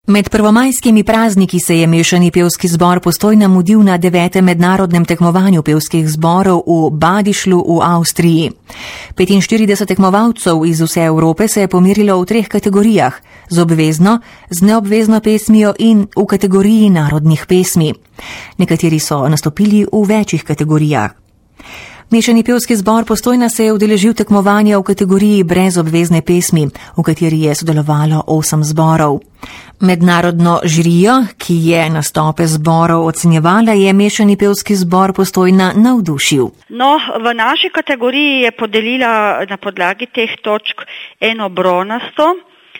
Med prvomajskimi prazniki se je mešani pevski zbor Postojna mudil na 9. mednarodnem tekmovanju pevskih zborov v Badišlu v Avstriji. 45 tekmovalcev iz vse Evrope se je pomerilo v 3 kategorijah: z obvezno, z neobvezno pesmijo in v kategoriji narodnih pesmi. Nekateri so nastopili v večjih kategorijah. Mešani pevski zbor Postojna se je udeležil tekmovanja v kategoriji brez obvezne pesmi, v kateri je sodelovalo 8 zborov. Mednarodno žirijo, ki je nastope zborov ocenjevala, je mešani pevski zbor Postojna navdušil. V naši kategoriji je podelila na podlagi teh točk 1 bronasto,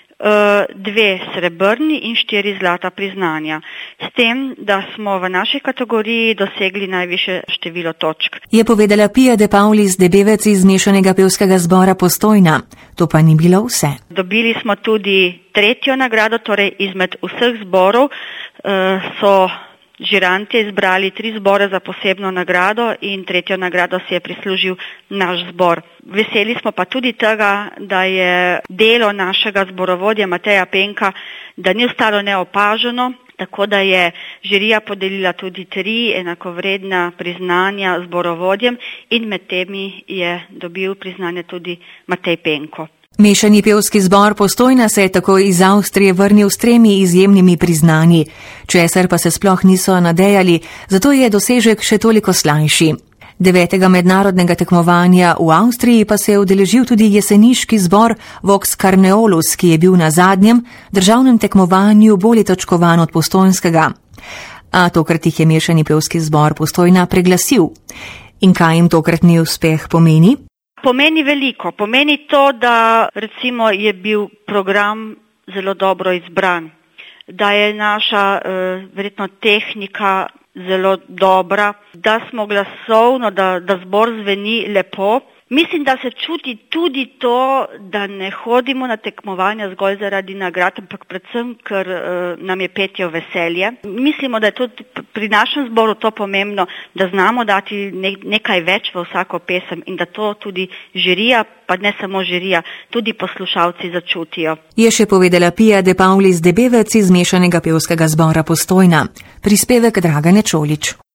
2 srebrni in 4 zlata priznanja. S tem, da smo v naši kategoriji dosegli najviše število točk. Je povedala Pia de Paulis Debevec iz mešanega pevskega zbora Postojna. To pa ni bilo vse. Dobili smo tudi 3. nagrado, torej izmed vseh zborov so žirantje izbrali 3 zbore za posebno nagrado in 3. nagrado si je prislužil naš zbor. Veseli smo pa tudi tega, da je delo našega zborovodja Mateja Penka, da ni ostalo neopaženo, tako da je žirija podelila tudi 3 enakovredna priznanja zborovodjem in med temi je dobil priznanje tudi Matej Penko. Mešani pevski zbor Postojna se je tako iz Avstrije vrnil s 3 izjemnimi priznanji, česar pa se sploh niso nadejali, zato je dosežek še toliko slajši. 9. mednarodnega tekmovanja v Avstriji pa se je udeležil tudi jeseniški zbor Vox Carneolus, ki je bil na zadnjem državnem tekmovanju bolje točkovan od postojnskega. A tokrat jih je mešani pevski zbor Postojna preglasil. In kaj jim tokratni uspeh pomeni? Pomeni veliko. Pomeni to, da recimo je bil program zelo dobro izbran, da je naša verjetno tehnika zelo dobra, da smo glasovno, da zbor zveni lepo. Mislim, da se čuti tudi to, da ne hodimo na tekmovanja zgolj zaradi nagrad, ampak predvsem, ker nam je petje v veselje. Mislimo, da je tudi pri našem zboru to pomembno, da znamo dati nekaj več v vsako pesem in da to tudi žirija, pa ne samo žirija, tudi poslušalci začutijo. Je še povedala Pia de Paulis Debevec iz mešanega pevskega zbora Postojna. Prispevek Dragane Čolič.